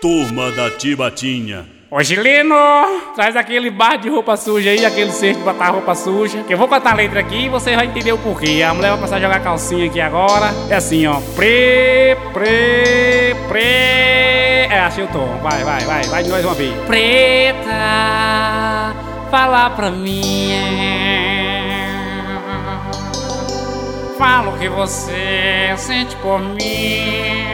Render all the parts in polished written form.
Turma da Tibatinha. Ô Gileno, traz aquele bar de roupa suja aí, aquele cesto de botar roupa suja, que eu vou cantar a letra aqui e você vai entender o porquê. A mulher vai começar a jogar calcinha aqui agora. É assim, ó. Achei o tom. Vai de nós uma vez. Preta, fala pra mim. Fala o que você sente por mim.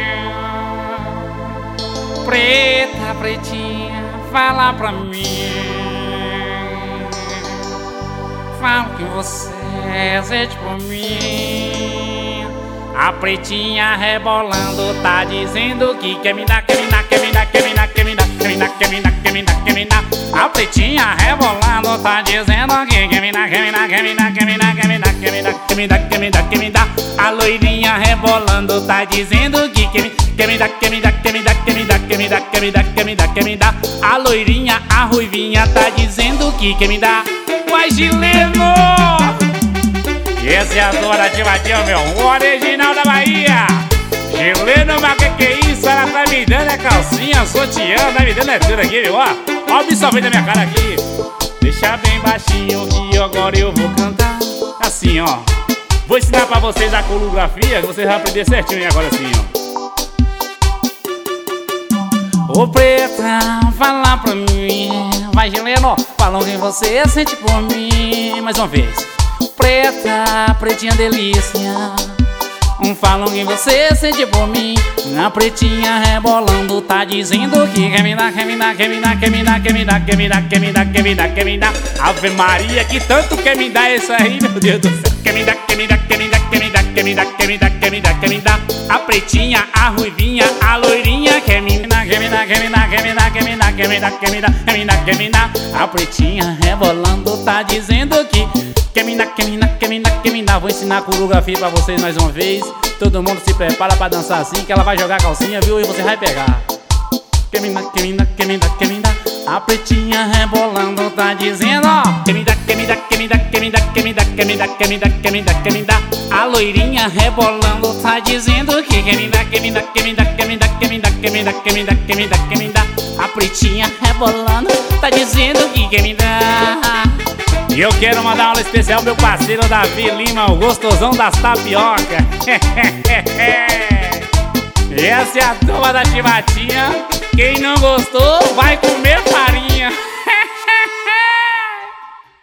Preta, pretinha, fala pra mim. Fala o que você sente por mim. A pretinha rebolando tá dizendo que quer me dar, quer me dar, quer me dar, quer me dar, quer me dar, quer me dar, quer me dar, quer me dar, quer me dar. A pretinha rebolando tá dizendo que quer me dar, quer me dar, quer me dar, quer me dar, quer me dar, quer me dar, quer me dar, quer me dar, quer me dar. A loirinha rebolando tá dizendo que quer me dar, quer me dar, quer me dar, quer me dar, quer me dar, quer me dar, quer me dar, quer me dar. A loirinha, a ruivinha tá dizendo que quer me dar. Uai, Gileno! E esse é a Turma da Tibatinha, meu, o original da Bahia. Gileno, mas que é isso? Ela tá me dando a calcinha, sutiã, tá me dando tudo aqui, viu? Ó o absorvente da minha cara aqui. Deixa bem baixinho que agora eu vou cantar. Assim, ó. Vou ensinar pra vocês a coreografia, que vocês vão aprender certinho agora assim, ó. Ô preta, fala pra mim. Vai, Gileno, falam quem você sente por mim. Mais uma vez. Preta, pretinha delícia, falam quem você sente por mim. A pretinha rebolando tá dizendo que quer me dar, quer me dar, quer me dar, quer me dar, quer me dar, quer me dar, quer me dar, quer me dar, quer me dar. Ave Maria, que tanto quer me dar isso aí, meu Deus do céu. Quer me dar, quer me dar, quer me dar, quer me dar, quer me dar, quer me dar, quer me dar, quer me dar. A pretinha, a ruivinha, a loirinha quer me dar, quer me dar, quer me dar, quer me dar, quer me dar, quer me dar, quer me dar, quer me dar, quer me dar. A pretinha rebolando tá dizendo que quer me dar, quer me dar, quer me dar, quer me dar. Vou ensinar a coreografia pra vocês mais uma vez. Todo mundo se prepara pra dançar assim, que ela vai jogar a calcinha, viu? E você vai pegar. Quer me dar, quer me dar, quer me dar, quer me dar. A pretinha rebolando tá dizendo, ó. Quer me dar, quer me dar, quer me dar, quer me dar, quer me dar, quer me dar, quer me dar, quer me dar, quer me dar. A loirinha rebolando tá dizendo que quer me dar, quer me dar, quer me dar, quer me dar, quer me dar, quer me dar, quer me dar, quer me dar, quer me dar. A pretinha rebolando tá dizendo que quer me dar. E eu quero mandar uma aula especial ao meu parceiro Davi Lima, o gostosão das tapioca. Essa é a Turma da Tibatinha. Quem não gostou vai comer farinha.